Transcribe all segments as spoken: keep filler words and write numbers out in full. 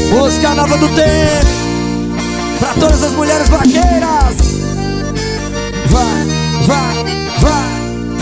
Música nova do tempo pra todas as mulheres vaqueiras. Vai, vai, vai.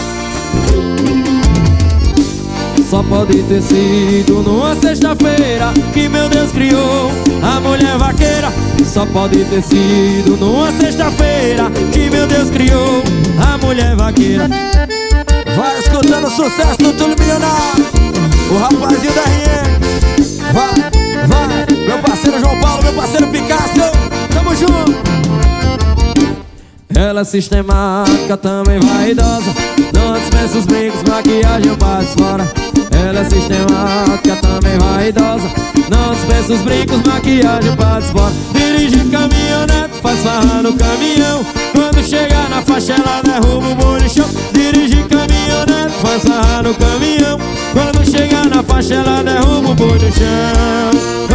Só pode ter sido numa sexta-feira que meu Deus criou a mulher vaqueira. Só pode ter sido numa sexta-feira que meu Deus criou a mulher vaqueira. Vai escutando o sucesso do Túlio Milionário, o rapazinho da R M. Vai, vai, meu parceiro João Paulo, meu parceiro Picasso. Tamo junto. Ela é sistemática, também vaidosa, não dispensa os brincos, maquiagem eu passo fora. Ela é sistemática, também vaidosa, não dispensa os brincos, maquiagem eu passo fora. Dirige caminhonete, faz farra no caminhão, quando chegar na faixa ela derruba o bolichão. Dirige caminhonete, faz farra no caminhão, quando chegar na faixa ela derruba o bolichão.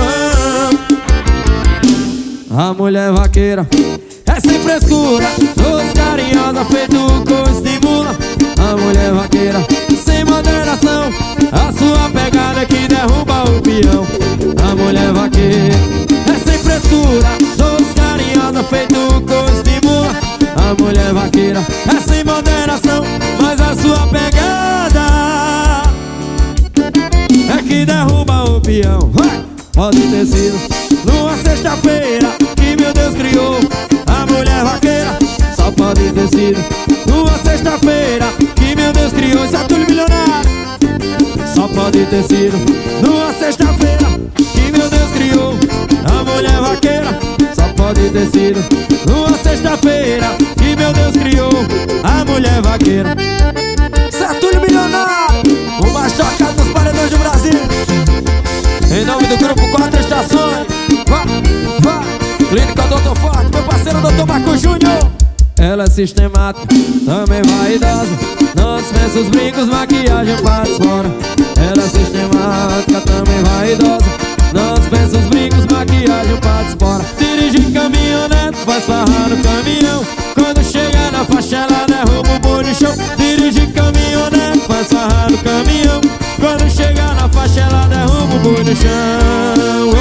A mulher vaqueira é sem frescura, doce, carinhosa, feito coice de mula. A mulher vaqueira sem moderação, a sua pegada que derruba o peão. A mulher vaqueira é sem frescura, doce, carinhosa, feito coice de mula. A mulher vaqueira é sem moderação, mas a sua pegada é que derruba o peão. Vai! Pode ter sido numa sexta-feira que meu Deus criou a mulher vaqueira. Só pode ter sido numa sexta-feira que meu Deus criou esse Túlio Milionário. Só pode ter sido numa sexta-feira que meu Deus criou a mulher vaqueira. Só pode ter sido numa sexta-feira que meu Deus criou a mulher vaqueira. Esse Túlio Milionário, o mais tocado dos paredões do Brasil. Em nome do grupo Quatro Estações, vai, vai. Clínica doutor Forte, meu parceiro doutor Marco Júnior. Ela é sistemática, também vaidosa, não dispensa os brincos, maquiagem faz fora. Ela é sistemática, também vaidosa, não dispensa os brincos, maquiagem faz fora. Dirige caminhonete, faz farra no caminhão, quando chegar na faixa ela derruba o bolichão. Dirige caminhonete, faz farra no caminhão, quando chegar na faixa ela derruba o bolichão.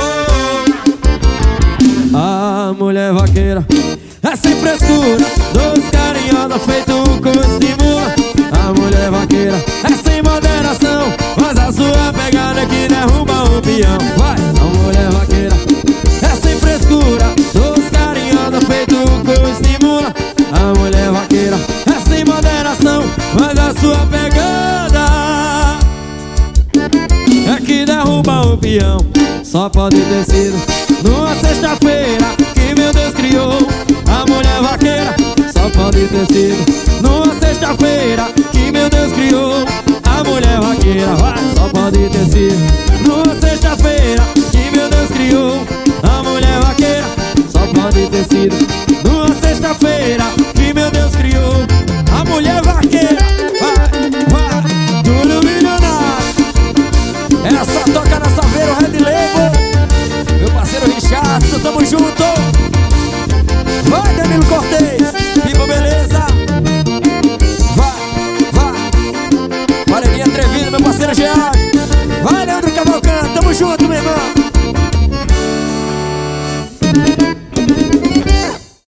Oh. A mulher vaqueira é sem frescura, doce, carinhosa, feito coice de mula. A mulher vaqueira é sem moderação, mas a sua pegada é que derruba o peão. Vai! A mulher vaqueira é sem frescura, doce, carinhosa, feito coice de mula. A mulher vaqueira é sem moderação, mas a sua pegada é que derruba o peão. Só pode ter sido numa sexta-feira que meu Deus criou a mulher vaqueira. Só pode ter sido numa sexta-feira que meu Deus criou a mulher vaqueira. Vai. Só pode ter sido